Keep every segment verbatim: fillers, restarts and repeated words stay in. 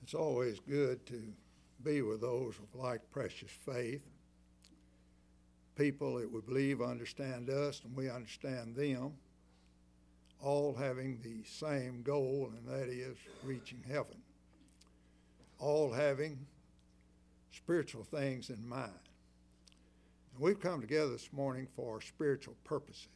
It's always good to be with those of like precious faith, people that we believe understand us and we understand them, all having the same goal, and that is reaching heaven, all having spiritual things in mind. And we've come together this morning for spiritual purposes.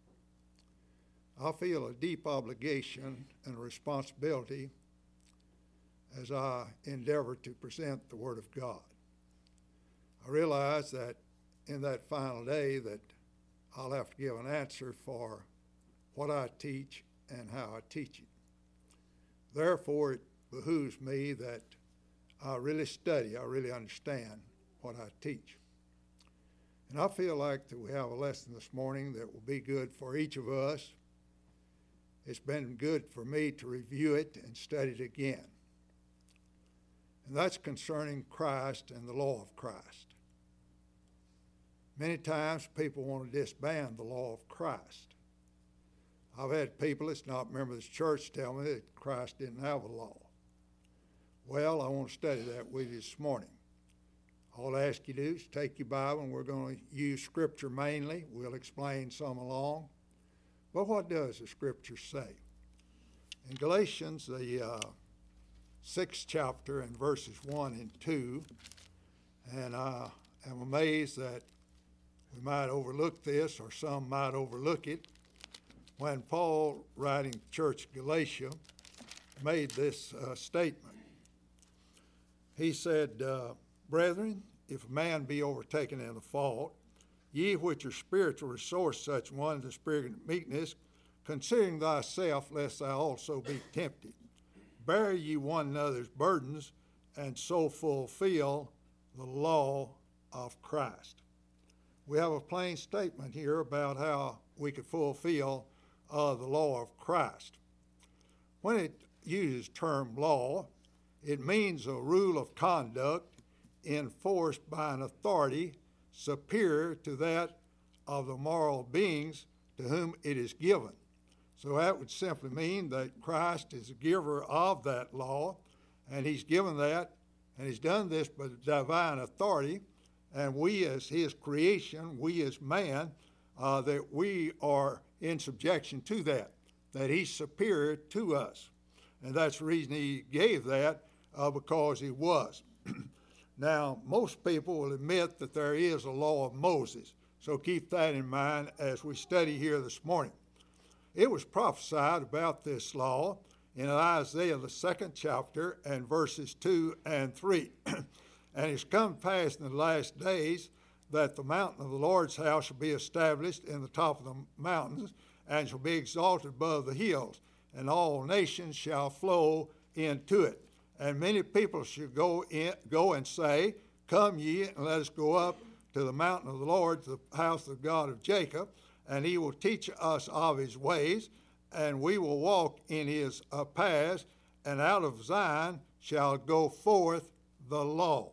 I feel a deep obligation and a responsibility as I endeavor to present the Word of God. I realize that in that final day that I'll have to give an answer for what I teach and how I teach it. Therefore, it behooves me that I really study, I really understand what I teach. And I feel like that we have a lesson this morning that will be good for each of us. It's been good for me to review it and study it again. And that's concerning Christ and the law of Christ. Many times people want to disband the law of Christ. I've had people that's not members of the church tell me that Christ didn't have a law. Well, I want to study that with you this morning. All I ask you to do is take your Bible, and we're going to use Scripture mainly. We'll explain some along. But what does the Scripture say? In Galatians, the uh, sixth chapter, and verses one and two, and I am amazed that we might overlook this, or some might overlook it, when Paul, writing to the church of Galatia, made this uh, statement. He said, uh, Brethren, if a man be overtaken in a fault, ye which are spiritual resource such one to spirit of meekness, considering thyself, lest thou also be tempted. Bear ye one another's burdens, and so fulfill the law of Christ. We have a plain statement here about how we could fulfill uh, the law of Christ. When it uses the term law, it means a rule of conduct enforced by an authority superior to that of the moral beings to whom it is given. So that would simply mean that Christ is the giver of that law, and he's given that, and he's done this by divine authority, and we as his creation, we as man, uh, that we are in subjection to that, that he's superior to us. And that's the reason he gave that, uh, because he was. Now, most people will admit that there is a law of Moses, so keep that in mind as we study here this morning. It was prophesied about this law in Isaiah, the second chapter, and verses two and three. And it's come to pass in the last days that the mountain of the Lord's house shall be established in the top of the mountains, and shall be exalted above the hills, and all nations shall flow into it. And many people shall go in, go and say, Come ye, and let us go up to the mountain of the Lord, to the house of the God of Jacob, and he will teach us of his ways, and we will walk in his uh, paths, and out of Zion shall go forth the law.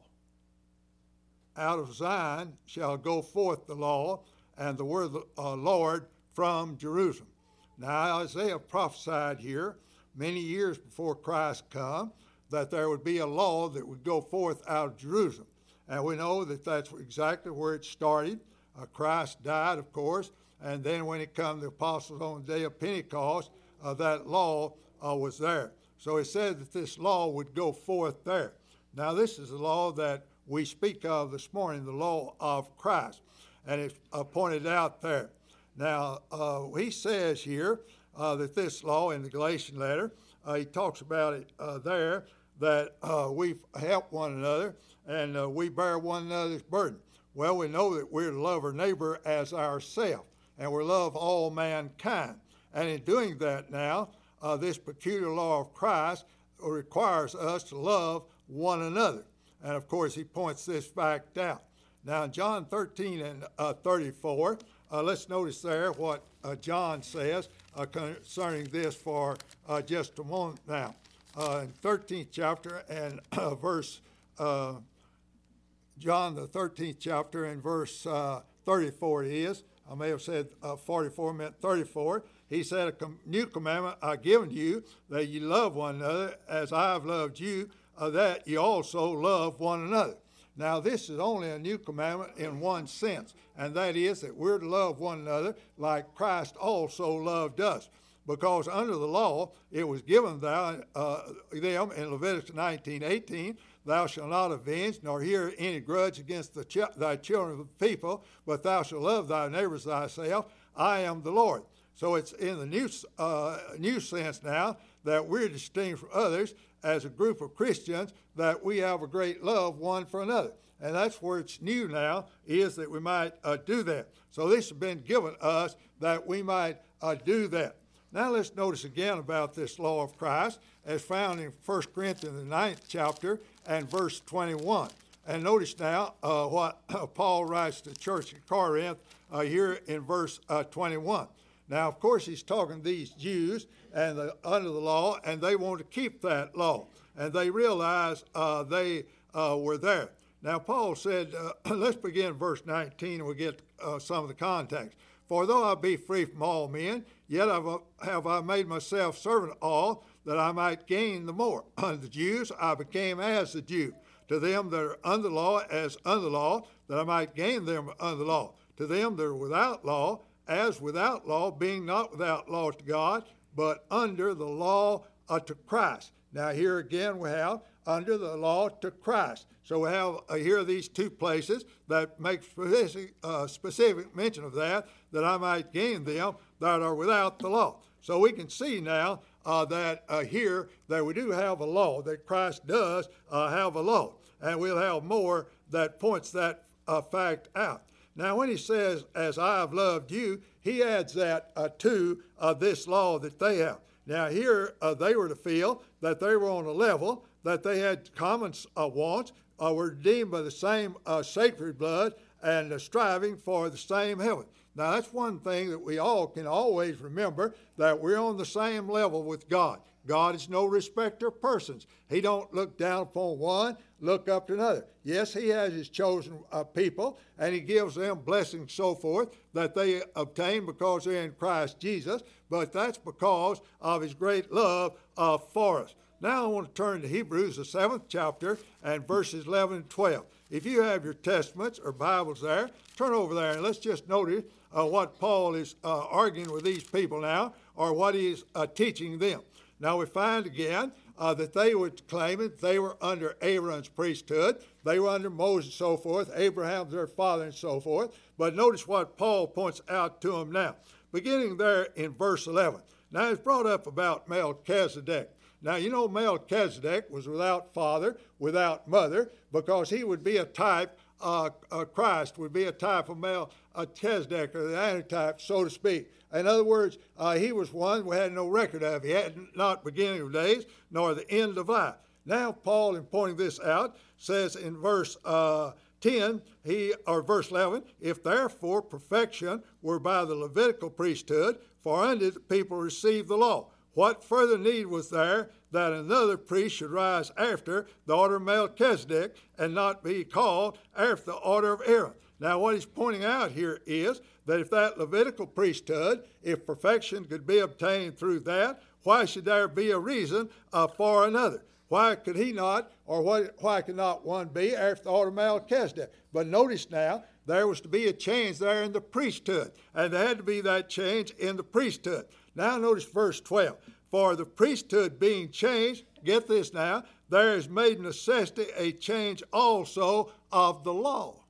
Out of Zion shall go forth the law, and the word of the uh, Lord from Jerusalem. Now Isaiah prophesied here many years before Christ come that there would be a law that would go forth out of Jerusalem. And we know that that's exactly where it started. Uh, Christ died, of course, and then when it come the apostles on the day of Pentecost, uh, that law uh, was there. So he said that this law would go forth there. Now this is the law that we speak of this morning, the law of Christ, and it's uh, pointed out there. Now uh, he says here uh, that this law in the Galatian letter, uh, he talks about it uh, there, that uh, we help one another and uh, we bear one another's burden. Well, we know that we're to love our neighbor as ourselves, and we love all mankind. And in doing that now, uh, this peculiar law of Christ requires us to love one another. And of course, he points this fact out. Now, in John thirteen and uh, thirty-four, uh, let's notice there what uh, John says uh, concerning this for uh, just a moment now. Uh, in thirteenth chapter and uh, verse, uh, John the thirteenth chapter and verse uh, thirty-four it is. I may have said uh, forty-four, meant thirty-four. He said, a com- new commandment I've given you, that you love one another as I have loved you. uh, that ye also love one another. Now, this is only a new commandment in one sense, and that is that we're to love one another like Christ also loved us. Because under the law, it was given thou, uh, them in Leviticus nineteen eighteen, thou shalt not avenge, nor hear any grudge against the ch- thy children of the people, but thou shalt love thy neighbors thyself. I am the Lord. So it's in the new, uh, new sense now that we're distinct from others as a group of Christians, that we have a great love one for another. And that's where it's new now, is that we might uh, do that. So this has been given us that we might uh, do that. Now let's notice again about this law of Christ as found in First Corinthians, the ninth chapter and verse twenty-one. And notice now uh, what Paul writes to the church at Corinth uh, here in verse uh, twenty-one. Now, of course, he's talking to these Jews and the, under the law, and they want to keep that law. And they realize uh, they uh, were there. Now, Paul said, uh, let's begin verse nineteen, and we'll get uh, some of the context. For though I be free from all men, yet have I made myself servant of all, that I might gain the more. Unto the Jews I became as the Jew. To them that are under the law, as under the law, that I might gain them under the law. To them that are without law, as without law, being not without law to God, but under the law uh, to Christ. Now here again we have under the law to Christ. So we have uh, here these two places that make specific, uh, specific mention of that, that I might gain them that are without the law. So we can see now uh, that uh, here that we do have a law, that Christ does uh, have a law. And we'll have more that points that uh, fact out. Now when he says, as I have loved you, he adds that uh, to uh, this law that they have. Now here uh, they were to feel that they were on a level, that they had common uh, wants, uh, were redeemed by the same uh, sacred blood, and uh, striving for the same heaven. Now that's one thing that we all can always remember, that we're on the same level with God. God is no respecter of persons. He don't look down upon one, look up to another. Yes, he has his chosen uh, people, and he gives them blessings and so forth that they obtain because they're in Christ Jesus, but that's because of his great love uh, for us. Now I want to turn to Hebrews, the seventh chapter, and verses eleven and twelve. If you have your Testaments or Bibles there, turn over there and let's just notice uh, what Paul is uh, arguing with these people now, or what he is uh, teaching them. Now we find again uh, that they were claiming they were under Aaron's priesthood. They were under Moses and so forth, Abraham their father and so forth. But notice what Paul points out to them now. Beginning there in verse eleven. Now it's brought up about Melchizedek. Now, you know, Melchizedek was without father, without mother, because he would be a type, uh, uh, Christ would be a type of Melchizedek, or the antitype, so to speak. In other words, uh, he was one we had no record of. He had not beginning of days, nor the end of life. Now, Paul, in pointing this out, says in verse uh, ten, he or verse eleven, if therefore perfection were by the Levitical priesthood, for unto the people received the law, what further need was there that another priest should rise after the order of Melchizedek and not be called after the order of Aaron? Now, what he's pointing out here is that if that Levitical priesthood, if perfection could be obtained through that, why should there be a reason uh, for another? Why could he not, or why, why could not one be after the order of Melchizedek? But notice now, there was to be a change there in the priesthood, and there had to be that change in the priesthood. Now notice verse twelve. For the priesthood being changed, get this now, there is made necessity a change also of the law.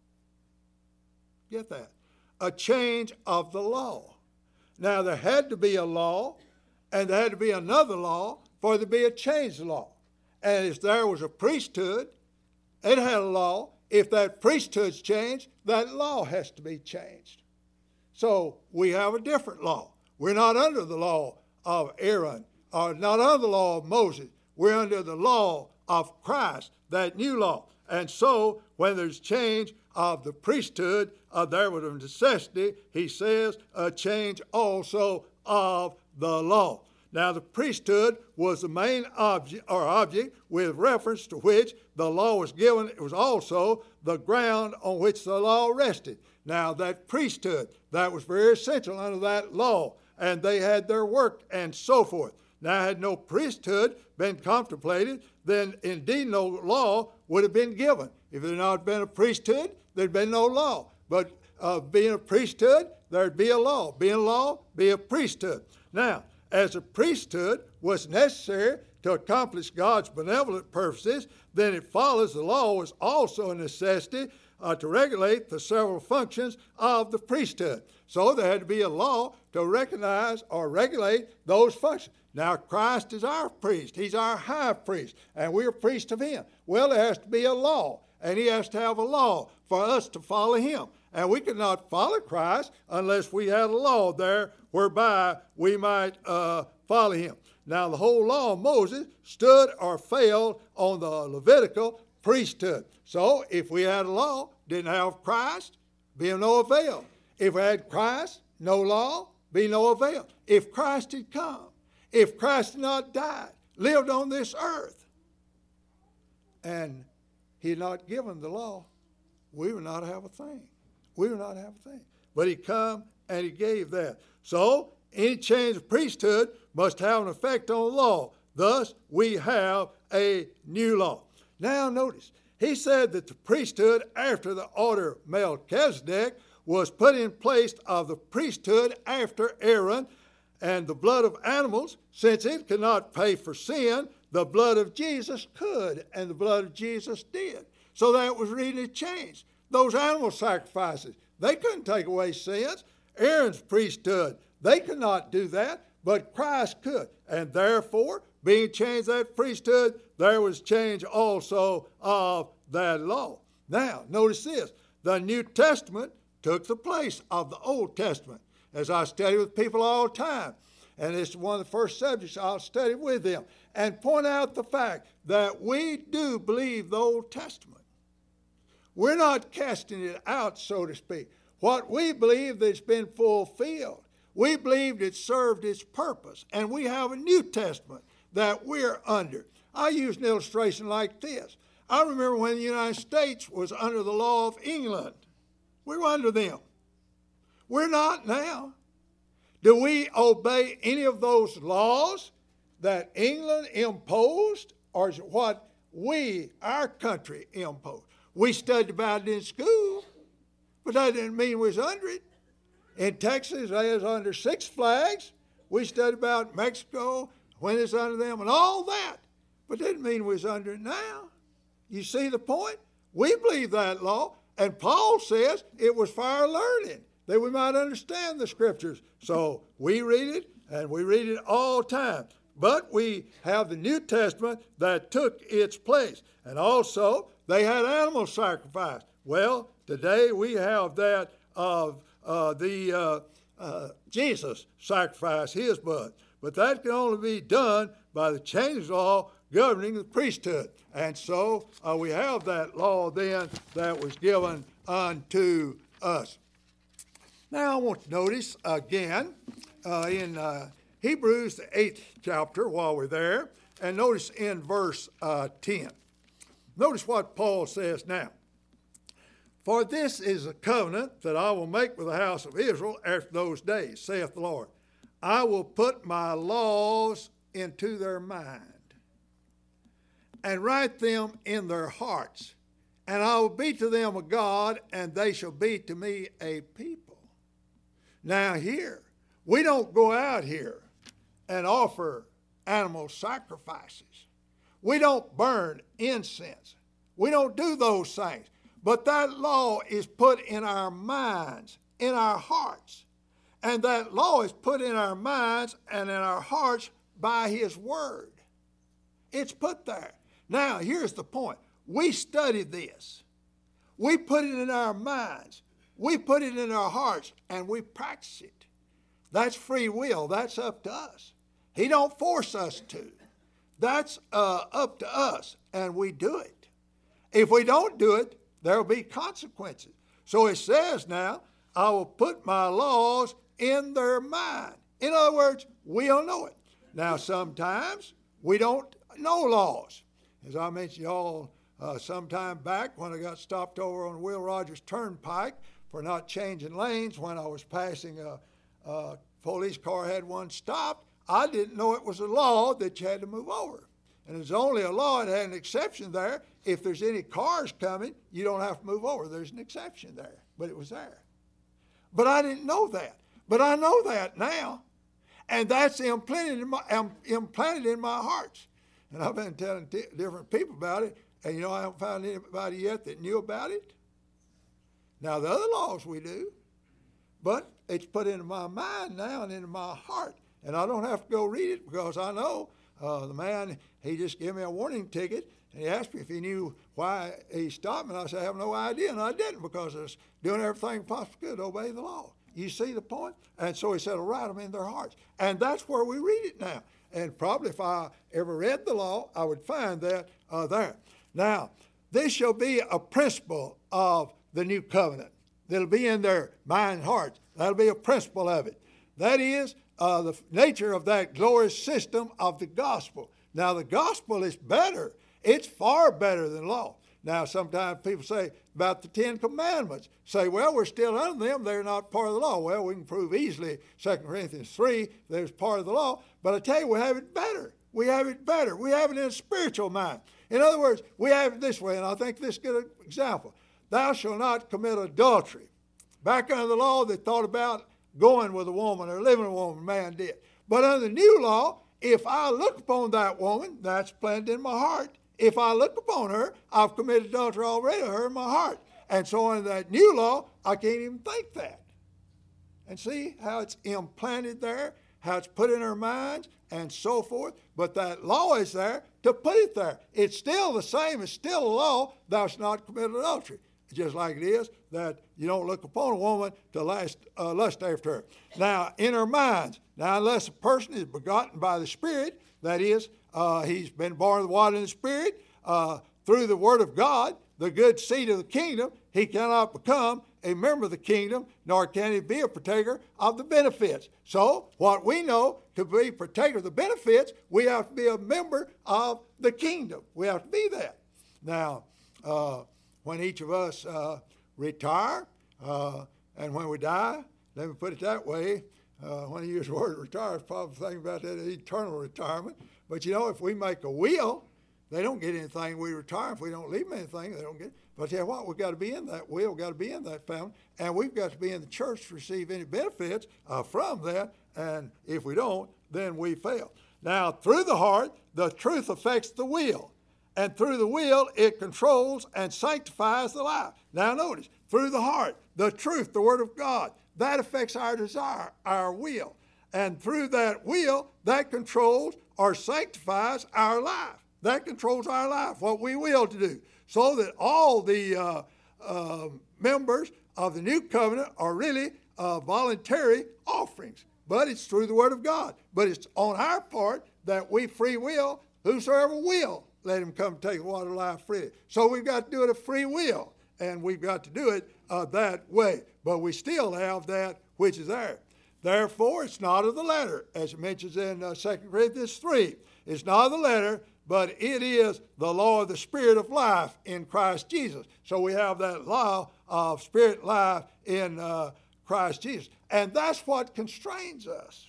Get that? A change of the law. Now there had to be a law, and there had to be another law for there to be a change of law. And if there was a priesthood, it had a law. If that priesthood's changed, that law has to be changed. So we have a different law. We're not under the law of Aaron, or not under the law of Moses. We're under the law of Christ, that new law. And so when there's change of the priesthood, uh, there was a necessity, he says, a change also of the law. Now the priesthood was the main object or object with reference to which the law was given. It was also the ground on which the law rested. Now that priesthood, that was very essential under that law, and they had their work and so forth. Now had no priesthood been contemplated, then indeed no law would have been given. If there had not been a priesthood, there'd been no law. But uh, being a priesthood, there'd be a law. Being a law, be a priesthood. Now, as a priesthood was necessary to accomplish God's benevolent purposes, then it follows the law was also a necessity uh, to regulate the several functions of the priesthood. So there had to be a law to recognize or regulate those functions. Now, Christ is our priest. He's our high priest, and we're priests of him. Well, there has to be a law, and he has to have a law for us to follow him. And we could not follow Christ unless we had a law there whereby we might uh, follow him. Now, the whole law of Moses stood or failed on the Levitical priesthood. So, if we had a law, didn't have Christ, be of no avail. If we had Christ, no law, be no avail. If Christ had come, if Christ had not died, lived on this earth, and he had not given the law, we would not have a thing. We would not have a thing. But he come and he gave that. So, any change of priesthood must have an effect on the law. Thus, we have a new law. Now, notice, he said that the priesthood after the order of Melchizedek was put in place of the priesthood after Aaron, and the blood of animals, since it could not pay for sin, the blood of Jesus could, and the blood of Jesus did. So that was really changed. Those animal sacrifices, they couldn't take away sins. Aaron's priesthood, they could not do that, but Christ could. And therefore, being changed that priesthood, there was change also of that law. Now, notice this. The New Testament took the place of the Old Testament, as I study with people all the time. And it's one of the first subjects I'll study with them, and point out the fact that we do believe the Old Testament. We're not casting it out, so to speak. What we believe that's been fulfilled. We believed it served its purpose. And we have a New Testament that we're under. I use an illustration like this. I remember when the United States was under the law of England. We were under them. We're not now. Do we obey any of those laws that England imposed, or is it what we, our country, imposed? We studied about it in school, but that didn't mean we was under it. In Texas, they was under Six Flags. We studied about Mexico, when it's under them, and all that. But that didn't mean we was under it now. You see the point? We believe that law, and Paul says it was for our learning, that we might understand the Scriptures. So we read it, and we read it all the time. But we have the New Testament that took its place. And also, they had animal sacrifice. Well, today we have that of uh, the uh, uh, Jesus sacrifice his blood. But that can only be done by the change law governing the priesthood. And so uh, we have that law then that was given unto us. Now I want to notice again uh, in uh, Hebrews, the eighth chapter, while we're there, and notice in verse uh, ten. Notice what Paul says now. For this is a covenant that I will make with the house of Israel after those days, saith the Lord. I will put my laws into their mind and write them in their hearts, and I will be to them a God, and they shall be to me a people. Now here, we don't go out here and offer animal sacrifices. We don't burn incense. We don't do those things. But that law is put in our minds, in our hearts. And that law is put in our minds and in our hearts by his word. It's put there. Now, here's the point. We study this. We put it in our minds. We put it in our hearts, and we practice it. That's free will. That's up to us. He don't force us to. That's uh, up to us, and we do it. If we don't do it, there will be consequences. So it says now, I will put my laws in their mind. In other words, we'll know it. Now, sometimes we don't know laws. As I mentioned y'all uh, some time back when I got stopped over on Will Rogers Turnpike for not changing lanes when I was passing a, a police car had one stopped, I didn't know it was a law that you had to move over. And there's only a law that had an exception there. If there's any cars coming, you don't have to move over. There's an exception there, but it was there. But I didn't know that. But I know that now. And that's implanted in my, um, implanted in my heart. And I've been telling t- different people about it, and you know, I haven't found anybody yet that knew about it. Now, the other laws we do, but it's put into my mind now and into my heart. And I don't have to go read it because I know uh, the man, he just gave me a warning ticket, and he asked me if he knew why he stopped me. And I said, I have no idea. And I didn't, because I was doing everything possible could to obey the law. You see the point? And so he said, I'll write them in their hearts. And that's where we read it now. And probably if I ever read the law, I would find that uh, there. Now, this shall be a principle of the new covenant. That'll be in their mind and hearts. That'll be a principle of it. That is uh, the nature of that glorious system of the gospel. Now, the gospel is better. It's far better than law. Now, sometimes people say about the Ten Commandments, say, well, we're still under them. They're not part of the law. Well, we can prove easily, Second Corinthians three, there's part of the law. But I tell you, we have it better. We have it better. We have it in a spiritual mind. In other words, we have it this way, and I think this is a good example. Thou shalt not commit adultery. Back under the law, they thought about going with a woman or living with a woman, man did. But under the new law, if I look upon that woman, that's planted in my heart. If I look upon her, I've committed adultery already to her in my heart. And so in that new law, I can't even think that. And see how it's implanted there, how it's put in our minds, and so forth. But that law is there to put it there. It's still the same. It's still a law. Thou shalt not commit adultery. Just like it is that you don't look upon a woman to lust, uh, lust after her. Now, in our minds, now unless a person is begotten by the Spirit, that is, uh, he's been born of the water and the Spirit, uh, through the Word of God, the good seed of the kingdom, he cannot become a member of the kingdom, nor can he be a partaker of the benefits. So, what we know, to be a partaker of the benefits, we have to be a member of the kingdom. We have to be that. Now, uh, when each of us uh, retire, uh, and when we die, let me put it that way, uh, when you use the word retire, it's probably thinking about that eternal retirement. But you know, if we make a will, they don't get anything. We retire. If we don't leave them anything, they don't get it. But I tell you what, we've got to be in that will, we've got to be in that family, and we've got to be in the church to receive any benefits uh, from that. And if we don't, then we fail. Now, through the heart, the truth affects the will. And through the will, it controls and sanctifies the life. Now notice, through the heart, the truth, the Word of God, that affects our desire, our will. And through that will, that controls or sanctifies our life. That controls our life, what we will to do. So that all the uh, uh, members of the new covenant are really uh, voluntary offerings. But it's through the Word of God. But it's on our part that we free will, whosoever will, let him come take the water of life freely. So we've got to do it of free will, and we've got to do it uh, that way. But we still have that which is there. Therefore, it's not of the letter, as it mentions in uh, Second Corinthians three. It's not of the letter, but it is the law of the Spirit of life in Christ Jesus. So we have that law of Spirit life in uh, Christ Jesus. And that's what constrains us.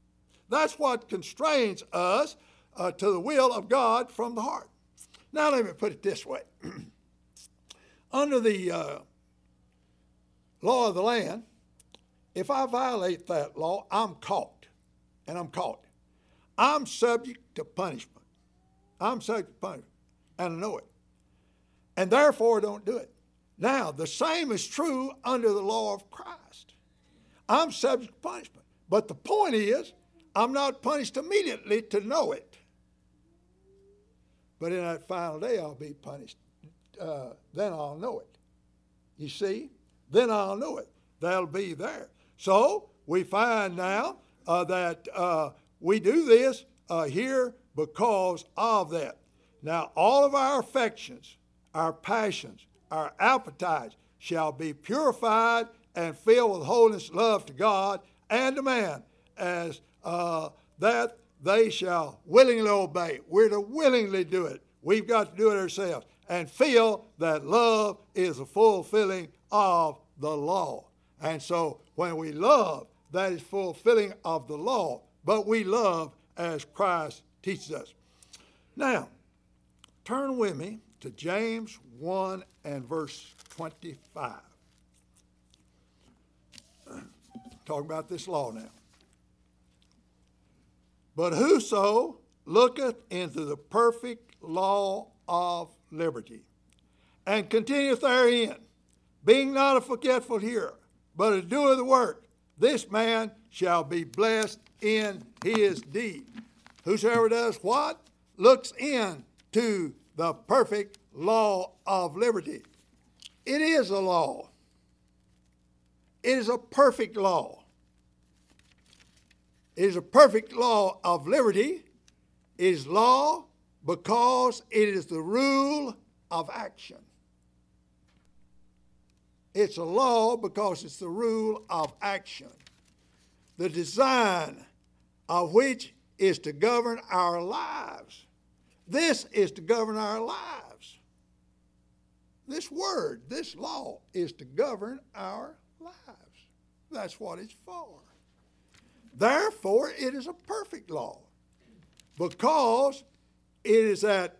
That's what constrains us Uh, to the will of God from the heart. Now let me put it this way. Under the uh, law of the land, if I violate that law, I'm caught. And I'm caught. I'm subject to punishment. I'm subject to punishment. And I know it. And therefore don't do it. Now, the same is true under the law of Christ. I'm subject to punishment. But the point is, I'm not punished immediately to know it. But in that final day, I'll be punished. Uh, then I'll know it. You see? Then I'll know it. That'll be there. So we find now uh, that uh, we do this uh, here because of that. Now, all of our affections, our passions, our appetites shall be purified and filled with holiness, love to God and to man, as uh, that they shall willingly obey. We're to willingly do it. We've got to do it ourselves and feel that love is a fulfilling of the law. And so when we love, that is fulfilling of the law, but we love as Christ teaches us. Now, turn with me to James one and verse twenty-five. Talk about this law now. But whoso looketh into the perfect law of liberty, and continueth therein, being not a forgetful hearer, but a doer of the work, this man shall be blessed in his deed. Whosoever does what? Looks into the perfect law of liberty. It is a law. It is a perfect law. It is a perfect law of liberty. It is law because it is the rule of action. It's a law because it's the rule of action. The design of which is to govern our lives. This is to govern our lives. This word, this law, is to govern our lives. That's what it's for. Therefore, it is a perfect law because it is at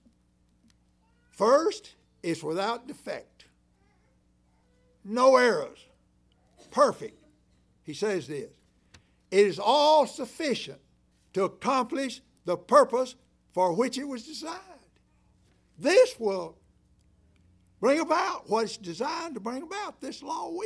first, it's without defect. No errors. Perfect. He says this. It is all sufficient to accomplish the purpose for which it was designed. This will bring about what it's designed to bring about. This law will.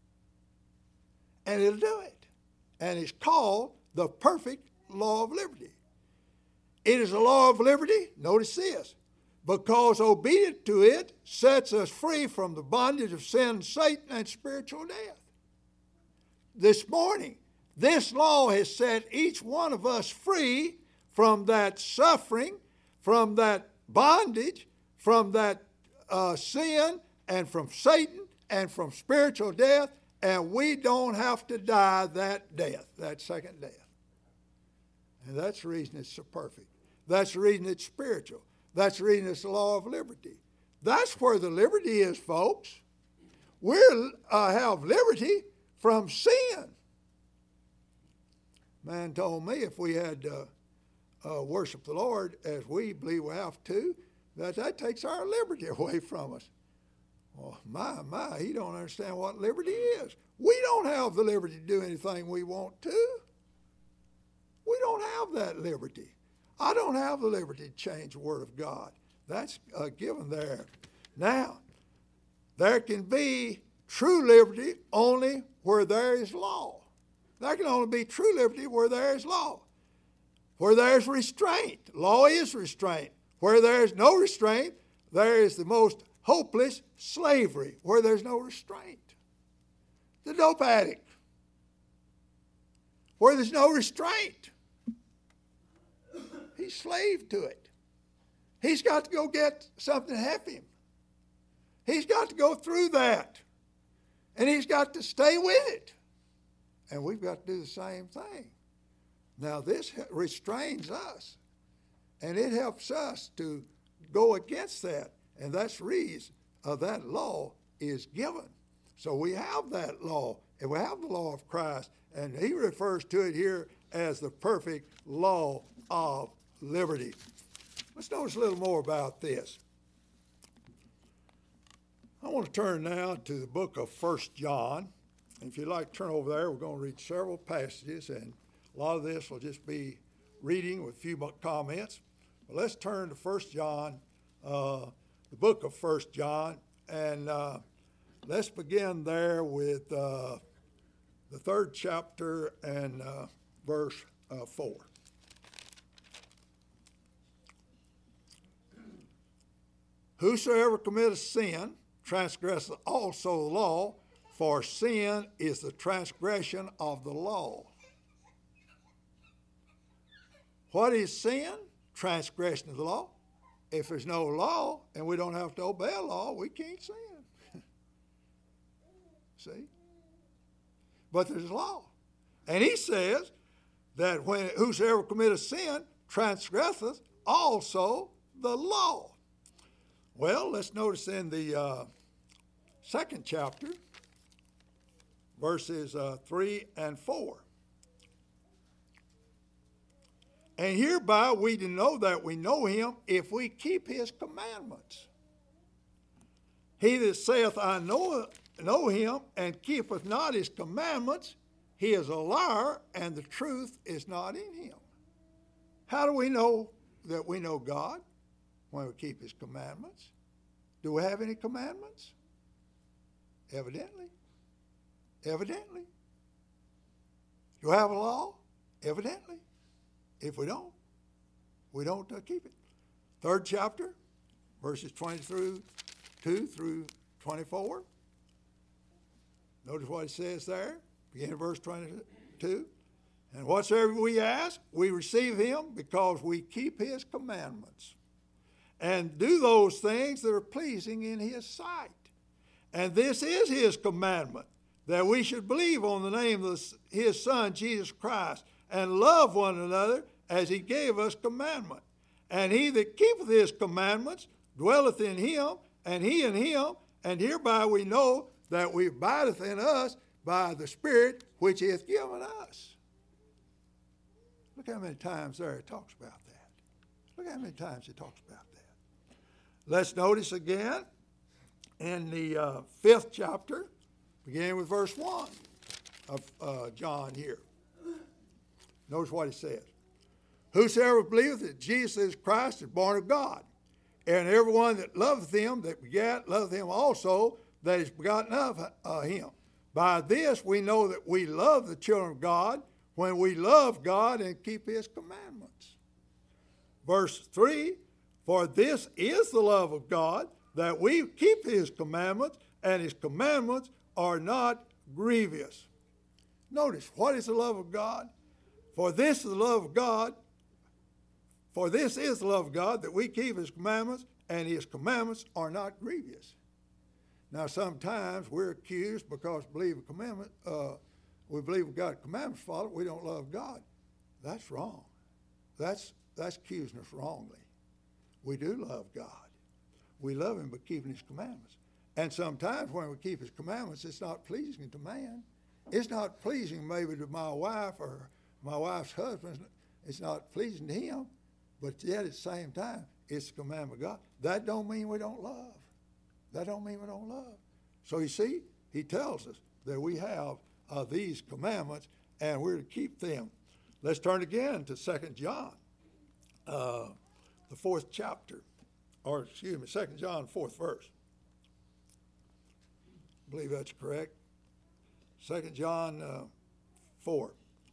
And it'll do it. And it's called the perfect law of liberty. It is a law of liberty, notice this, because obedience to it sets us free from the bondage of sin, Satan, and spiritual death. This morning, this law has set each one of us free from that suffering, from that bondage, from that uh, sin, and from Satan, and from spiritual death, and we don't have to die that death, that second death. And that's the reason it's so perfect. That's the reason it's spiritual. That's the reason it's the law of liberty. That's where the liberty is, folks. We uh, have liberty from sin. Man told me if we had uh, uh, worship the Lord as we believe we have to, that that takes our liberty away from us. Well, my, my, he don't understand what liberty is. We don't have the liberty to do anything we want to. We don't have that liberty. I don't have the liberty to change the Word of God. That's uh, given there. Now, there can be true liberty only where there is law. There can only be true liberty where there is law. Where there is restraint. Law is restraint. Where there is no restraint, there is the most hopeless slavery, where there's no restraint. The dope addict, where there's no restraint. He's slave to it. He's got to go get something to help him. He's got to go through that. And he's got to stay with it. And we've got to do the same thing. Now this restrains us. And it helps us to go against that. And that's the reason uh, that law is given. So we have that law. And we have the law of Christ. And he refers to it here as the perfect law of liberty. Let's notice a little more about this. I want to turn now to the book of First John. And if you'd like to turn over there, we're going to read several passages, and a lot of this will just be reading with a few comments. But let's turn to First John, uh, the book of First John, and uh, let's begin there with uh, the third chapter and uh, verse uh, four. Whosoever committeth sin transgresseth also the law, for sin is the transgression of the law. What is sin? Transgression of the law. If there's no law and we don't have to obey a law, we can't sin. See? But there's law. And he says that when whosoever committeth sin transgresseth also the law. Well, let's notice in the uh, second chapter, verses uh, three and four. And hereby we do know that we know him if we keep his commandments. He that saith, I know, know him, and keepeth not his commandments, he is a liar, and the truth is not in him. How do we know that we know God? When we keep his commandments. Do we have any commandments? Evidently. Evidently. Do we have a law? Evidently. If we don't, we don't uh, keep it. Third chapter, verses twenty through two through twenty-four. Notice what it says there. Begin at verse twenty-two. And whatsoever we ask, we receive him because we keep his commandments and do those things that are pleasing in his sight. And this is his commandment, that we should believe on the name of his Son, Jesus Christ, and love one another as he gave us commandment. And he that keepeth his commandments dwelleth in him, and he in him, and hereby we know that we abideth in us by the Spirit which he hath given us. Look how many times there it talks about that. Look how many times it talks about that. Let's notice again in the uh, fifth chapter, beginning with verse one of uh, John here. Notice what he says. Whosoever believeth that Jesus is Christ is born of God. And everyone that loveth him that begat, loveth him also that is begotten of uh, him. By this we know that we love the children of God, when we love God and keep his commandments. Verse three, for this is the love of God, that we keep his commandments, and his commandments are not grievous. Notice, what is the love of God? For this is the love of God, for this is the love of God, that we keep his commandments, and his commandments are not grievous. Now, sometimes we're accused because we believe a commandment, uh, we believe we've got commandments followed, we don't love God. That's wrong. That's, that's accusing us wrongly. We do love God. We love him by keeping his commandments. And sometimes when we keep his commandments, it's not pleasing to man. It's not pleasing maybe to my wife or my wife's husband. It's not pleasing to him, but yet at the same time, it's the commandment of God. That don't mean we don't love. That don't mean we don't love. So you see, he tells us that we have uh, these commandments, and we're to keep them. Let's turn again to Second John, uh, the fourth chapter, or excuse me, Second John, fourth verse. I believe that's correct. Second John uh, four.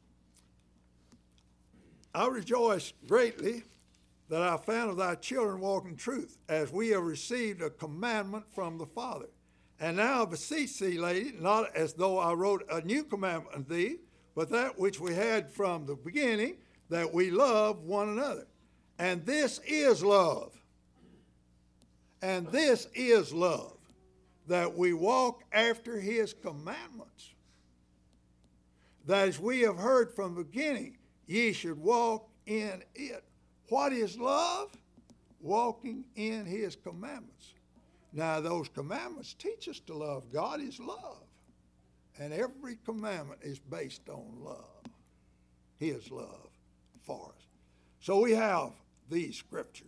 I rejoice greatly that I found of thy children walk in truth, as we have received a commandment from the Father. And now I beseech thee, lady, not as though I wrote a new commandment unto thee, but that which we had from the beginning, that we love one another. And this is love. And this is love, that we walk after his commandments. That as we have heard from the beginning, ye should walk in it. What is love? Walking in his commandments. Now, those commandments teach us to love. God is love. And every commandment is based on love. His love for us. So we have these scriptures.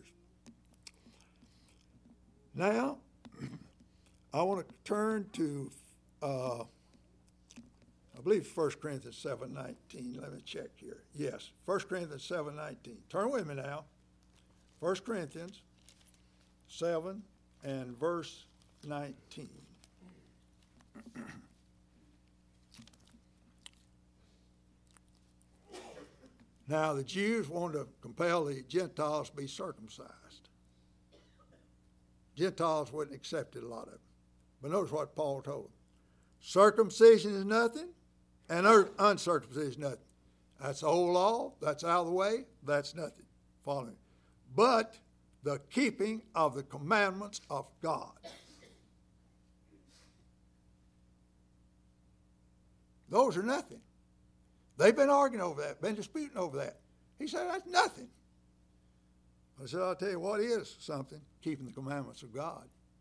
Now, I want to turn to, uh, I believe First Corinthians seven nineteen. Let me check here. Yes, First Corinthians seven nineteen. Turn with me now. First Corinthians seven and verse nineteen. Now, the Jews wanted to compel the Gentiles to be circumcised. Gentiles wouldn't accept it, a lot of them. But notice what Paul told them. Circumcision is nothing, and uncircumcision is nothing. That's the whole law. That's out of the way. That's nothing. Following. But the keeping of the commandments of God. Those are nothing. They've been arguing over that, been disputing over that. He said, that's nothing. I said, I'll tell you what is something, keeping the commandments of God.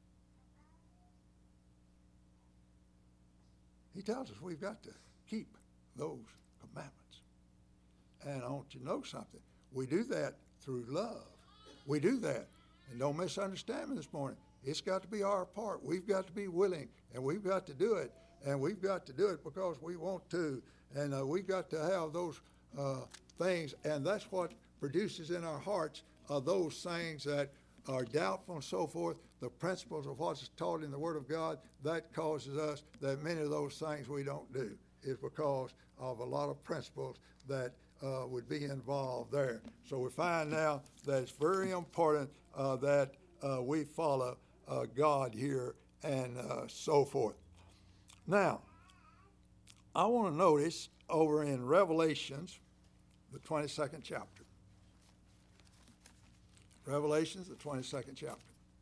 He tells us we've got to keep those commandments. And I want you to know something. We do that through love. We do that. And don't misunderstand me this morning. It's got to be our part. We've got to be willing, and we've got to do it. And we've got to do it because we want to. And uh, we've got to have those uh, things, and that's what produces in our hearts are those things that are doubtful and so forth. The principles of what's taught in the Word of God, that causes us that many of those things we don't do is because of a lot of principles that uh, would be involved there. So we find now that it's very important uh, that uh, we follow uh, God here and uh, so forth. Now, I want to notice over in Revelations, the twenty-second chapter. Revelations, the twenty-second chapter.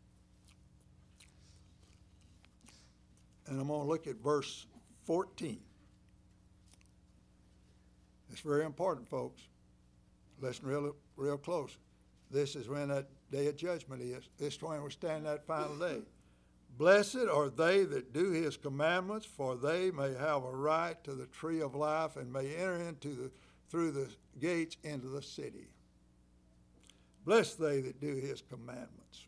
And I'm going to look at verse fourteen. It's very important, folks. Listen real, real close. This is when that day of judgment is. This is when we stand that final day. Blessed are they that do his commandments, for they may have a right to the tree of life and may enter into the through the gates into the city. Blessed they that do his commandments.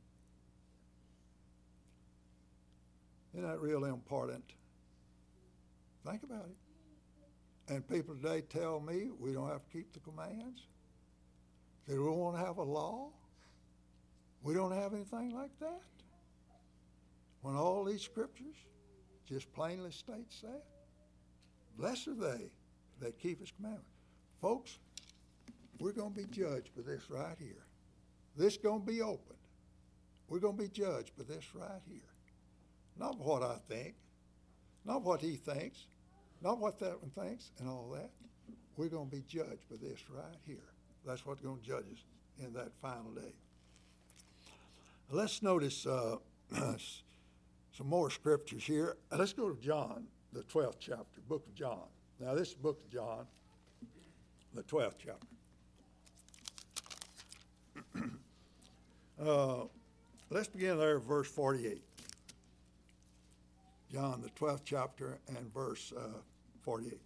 Isn't that really important? Think about it. And people today tell me we don't have to keep the commands. They don't want to have a law. We don't have anything like that. When all these scriptures just plainly states that. Blessed are they that keep his commandments. Folks, we're going to be judged by this right here. This is going to be opened. We're going to be judged by this right here. Not what I think, not what he thinks, not what that one thinks and all that. We're going to be judged by this right here. That's what's going to judge us in that final day. Let's notice uh, some more scriptures here. Let's go to John, the twelfth chapter, book of John. Now, this is the book of John, the twelfth chapter. uh, let's begin there at verse forty-eight. John, the twelfth chapter, and verse uh, forty-eight.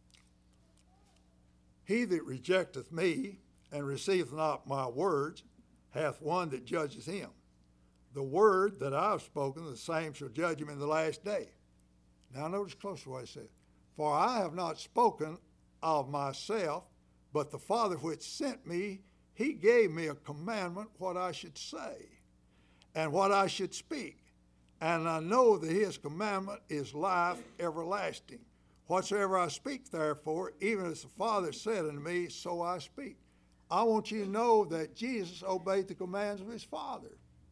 He that rejecteth me and receiveth not my words hath one that judges him. The word that I have spoken, the same shall judge him in the last day. Now notice closely what he says. For I have not spoken of myself, but the Father which sent me, he gave me a commandment what I should say and what I should speak. And I know that his commandment is life everlasting. Whatsoever I speak, therefore, even as the Father said unto me, so I speak. I want you to know that Jesus obeyed the commands of his Father.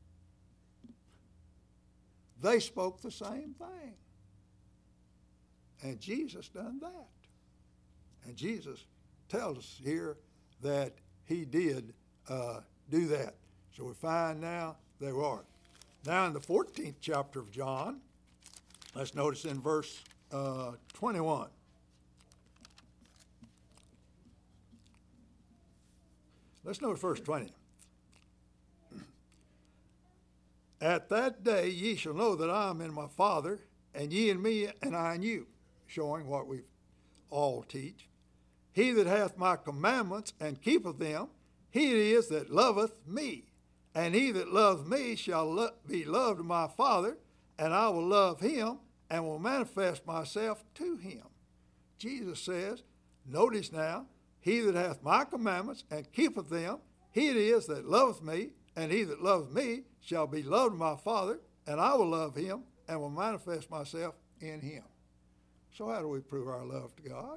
They spoke the same thing. And Jesus done that. And Jesus tells us here that he did uh, do that. So we find now they are. Now in the fourteenth chapter of John, let's notice in verse uh, twenty-one. Let's notice verse twenty. At that day ye shall know that I am in my Father, and ye in me, and I in you, showing what we all teach. He that hath my commandments and keepeth them, he it is that loveth me. And he that loves me shall lo- be loved of my Father, and I will love him, and will manifest myself to him. Jesus says, notice now, he that hath my commandments and keepeth them, he it is that loveth me, and he that loveth me shall be loved of my Father, and I will love him, and will manifest myself in him. So how do we prove our love to God?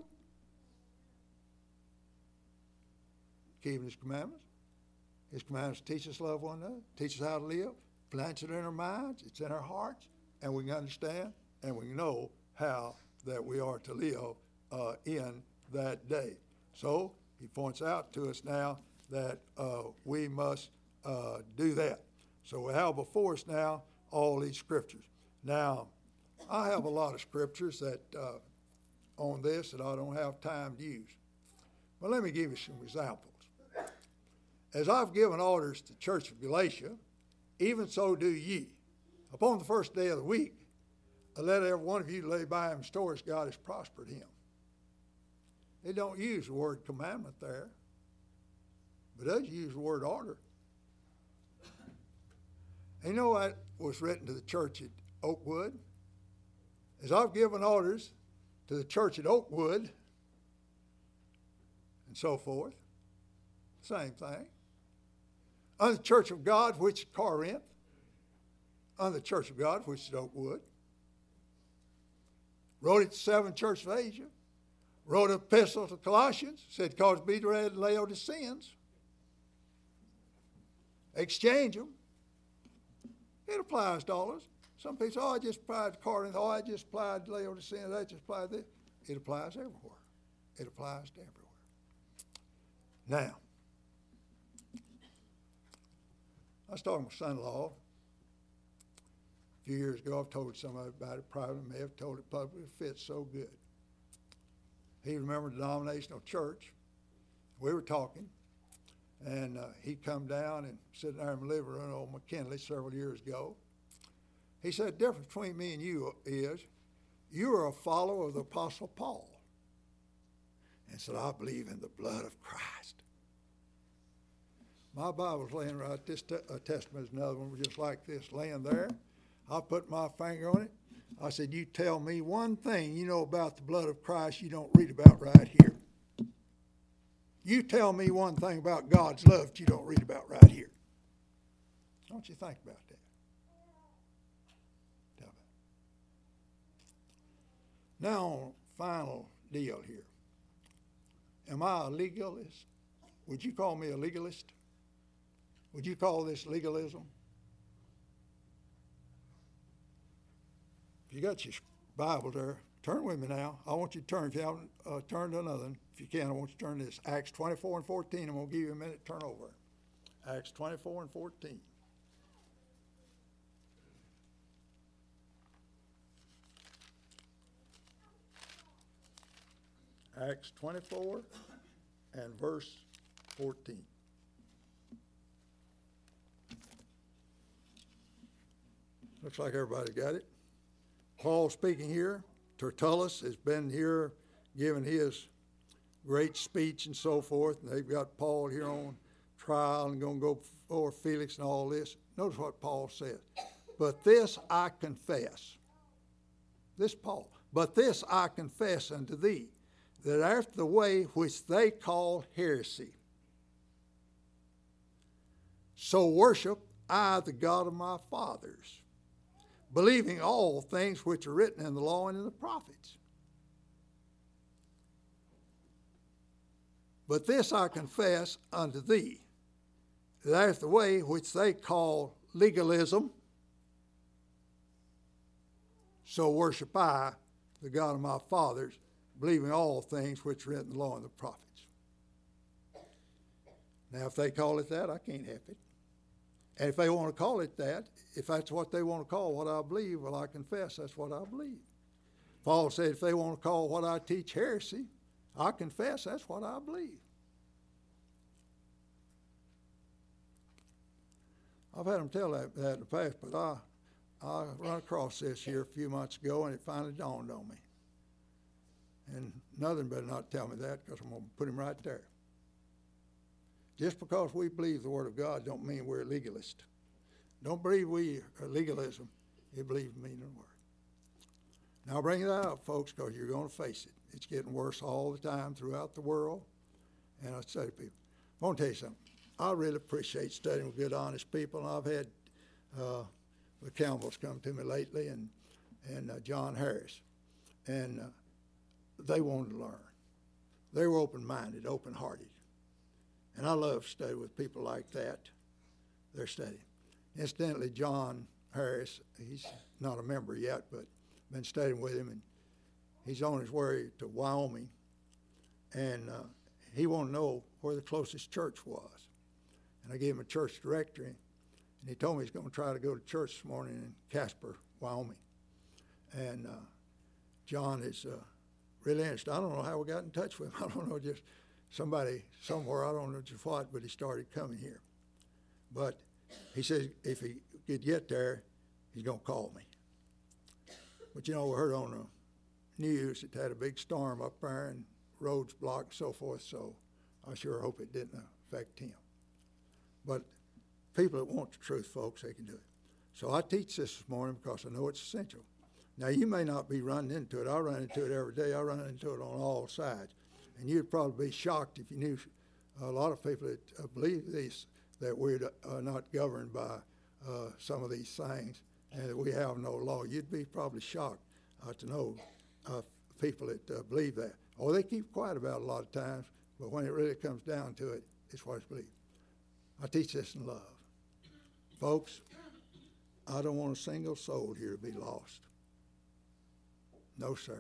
Keeping his commandments. His commandments teach us to love one another, teach us how to live, plants it in our minds, it's in our hearts, and we can understand, and we know how that we are to live uh, in that day. So he points out to us now that uh, we must uh, do that. So we have before us now all these scriptures. Now, I have a lot of scriptures that uh, on this that I don't have time to use. But let me give you some examples. As I've given orders to the church of Galatia, even so do ye. Upon the first day of the week, let every one of you lay by him stores God has prospered him. They don't use the word commandment there. but it does use the word order. And you know what was written to the church at Oakwood? As I've given orders to the church at Oakwood, and so forth. Same thing. Unto the church of God, which is Corinth. Unto the church of God, which is Oakwood. Wrote it to seven churches of Asia. Wrote an epistle to Colossians. Said, cause be read and Laodiceans. Exchange them. It applies to all of us. Some people say, oh, I just applied to Corinth. Oh, I just applied to Laodiceans. I just applied to this. It applies everywhere. It applies to everywhere. Now, I was talking to my son-in-law a few years ago. I've told somebody about it privately. I may have told it publicly. It fits so good. He remembered the denominational church. We were talking, and uh, he come down and sitting there in the living room on McKinley several years ago. He said, the difference between me and you is you are a follower of the Apostle Paul. And said, I believe in the blood of Christ. My Bible's laying right, this te- uh, Testament is another one just like this, laying there. I put my finger on it. I said, you tell me one thing you know about the blood of Christ you don't read about right here. You tell me one thing about God's love that you don't read about right here. Don't you think about that? Tell me. Now, final deal here. Am I a legalist? Would you call me a legalist? Would you call this legalism? If you got your Bible there, turn with me now. I want you to turn. If you haven't uh, turned to another, if you can, I want you to turn to this. Acts twenty-four and fourteen. I'm going to give you a minute to turn over. Acts twenty-four and fourteen. Acts twenty-four and verse fourteen. Looks like everybody got it. Paul speaking here. Tertullus has been here giving his great speech and so forth. And they've got Paul here on trial and going to go before Felix and all this. Notice what Paul says. But this I confess. This Paul. But this I confess unto thee, that after the way which they call heresy, so worship I the God of my fathers, believing all things which are written in the law and in the prophets. But this I confess unto thee, that after the way which they call legalism, so worship I the God of my fathers, believing all things which are written in the law and the prophets. Now, if they call it that, I can't help it. And if they want to call it that, if that's what they want to call what I believe, well, I confess that's what I believe. Paul said if they want to call what I teach heresy, I confess that's what I believe. I've had them tell that, that in the past, but I, I run across this here a few months ago, and it finally dawned on me. And nothing better not tell me that, because I'm going to put him right there. Just because we believe the Word of God don't mean we're legalist. Don't believe we are legalism. You believe the meaning of the Word. Now, I'll bring that up, folks, because you're going to face it. It's getting worse all the time throughout the world. And I say to people, I want to tell you something. I really appreciate studying with good, honest people. And I've had uh, the Campbells come to me lately, and, and uh, John Harris. And uh, they wanted to learn. They were open-minded, open-hearted. And I love studying with people like that. They're studying. Incidentally, John Harris, he's not a member yet, but been studying with him, and he's on his way to Wyoming. And uh, he wanted to know where the closest church was. And I gave him a church directory, and he told me he's going to try to go to church this morning in Casper, Wyoming. And uh, John is uh, really interested. I don't know how we got in touch with him. I don't know, just somebody somewhere, I don't know just what, but he started coming here. But he says if he could get there, he's going to call me. But, you know, we heard on the news it had a big storm up there and roads blocked and so forth, so I sure hope it didn't affect him. But people that want the truth, folks, they can do it. So I teach this this morning because I know it's essential. Now, you may not be running into it. I run into it every day. I run into it on all sides. And you'd probably be shocked if you knew a lot of people that uh, believe these, that we're uh, not governed by uh, some of these things and that we have no law. You'd be probably shocked uh, to know uh, people that uh, believe that. Or they keep quiet about it a lot of times, but when it really comes down to it, it's what it's believed. I teach this in love. Folks, I don't want a single soul here to be lost. No, sir.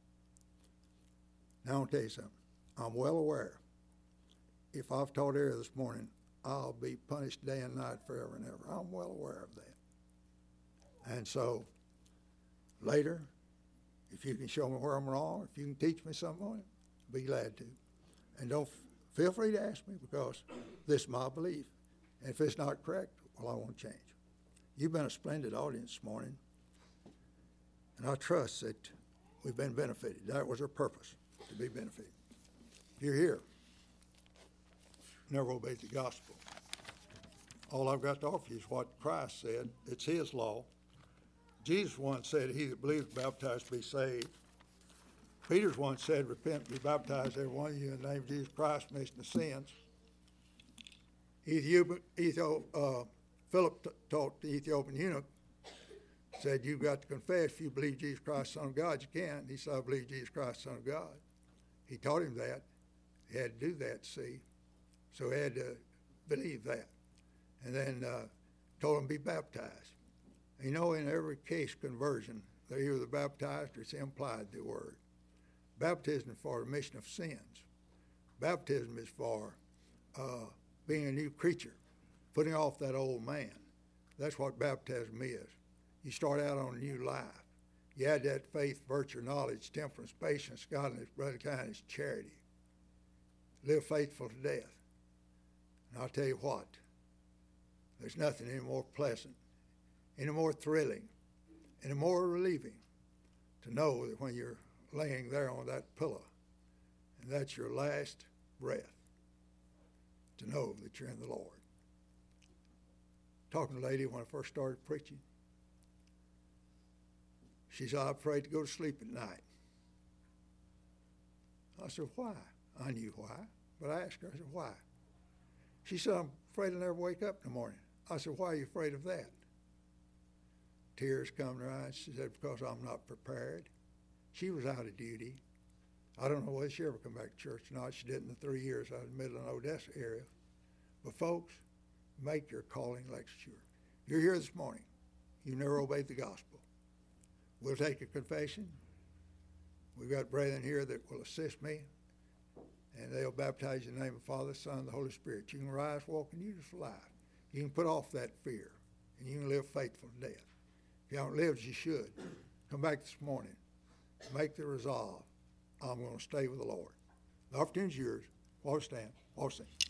Now, I'll tell you something. I'm well aware if I've taught error this morning, I'll be punished day and night forever and ever. I'm well aware of that. And so, later, if you can show me where I'm wrong, if you can teach me something on it, be glad to. And don't feel free to ask me because this is my belief. And if it's not correct, well, I won't change. You've been a splendid audience this morning, and I trust that we've been benefited. That was our purpose, to be benefited. If you're here, never obeyed the gospel. All I've got to offer you is what Christ said. It's his law. Jesus once said, he that believes baptized be saved. Peter's once said, repent and be baptized, every one of you, in the name of Jesus Christ, remission of sins. Ethiop, Ethiop, uh, Philip t- taught the Ethiopian eunuch, said, you've got to confess if you believe Jesus Christ, Son of God, you can. He said, I believe Jesus Christ, Son of God. He taught him that. He had to do that, see. So he had to believe that. And then uh, told him to be baptized. You know, in every case conversion, they're either baptized or it's implied the word. Baptism is for remission of sins. Baptism is for uh, being a new creature, putting off that old man. That's what baptism is. You start out on a new life. You add that faith, virtue, knowledge, temperance, patience, godliness, brotherly kindness, charity. Live faithful to death. And I'll tell you what, there's nothing any more pleasant, any more thrilling, any more relieving to know that when you're laying there on that pillow and that's your last breath, to know that you're in the Lord. Talking to a lady when I first started preaching, she said, I'm afraid to go to sleep at night. I said, why? I knew why, but I asked her, I said, why? She said, I'm afraid I'll never wake up in the morning. I said, why are you afraid of that? Tears come to her eyes. She said, because I'm not prepared. She was out of duty. I don't know whether she ever come back to church or not. She did in the three years I was in the middle of Odessa area. But folks, make your calling election sure. You're here this morning. You never obeyed the gospel. We'll take a confession. We've got brethren here that will assist me, and they'll baptize you in the name of the Father, Son, and the Holy Spirit. You can rise, walk, and use life. You can put off that fear, and you can live faithful to death. If you haven't lived as you should, come back this morning. Make the resolve. I'm going to stay with the Lord. The opportunity is yours. While we stand, while we sing.